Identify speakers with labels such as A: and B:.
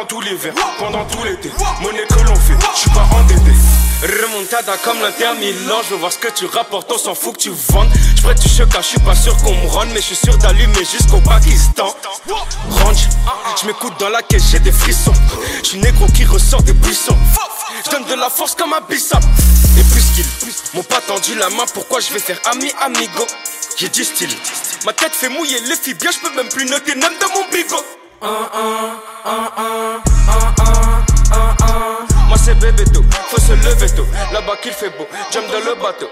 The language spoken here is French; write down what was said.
A: pendant tout l'hiver, pendant tout l'été. Monnaie que l'on fait, je suis pas endetté. Remontada comme l'Inter Milan. Je veux voir ce que tu rapportes, on s'en fout que tu vendes. J'prête du choc car je suis pas sûr qu'on me rende. Mais je suis sûr d'allumer jusqu'au Pakistan. Range, j'm'écoute dans la caisse, j'ai des frissons. J'suis négro qui ressort des buissons. J'donne de la force comme un bissap. Et puisqu'ils m'ont pas tendu la main, pourquoi je vais faire ami amigo? J'ai dit style, ma tête fait mouiller les filles bien, j'peux même plus noter même dans mon bigot. Moi c'est bébé tôt, faut se lever tôt. Là-bas qu'il fait beau, jump dans le bateau.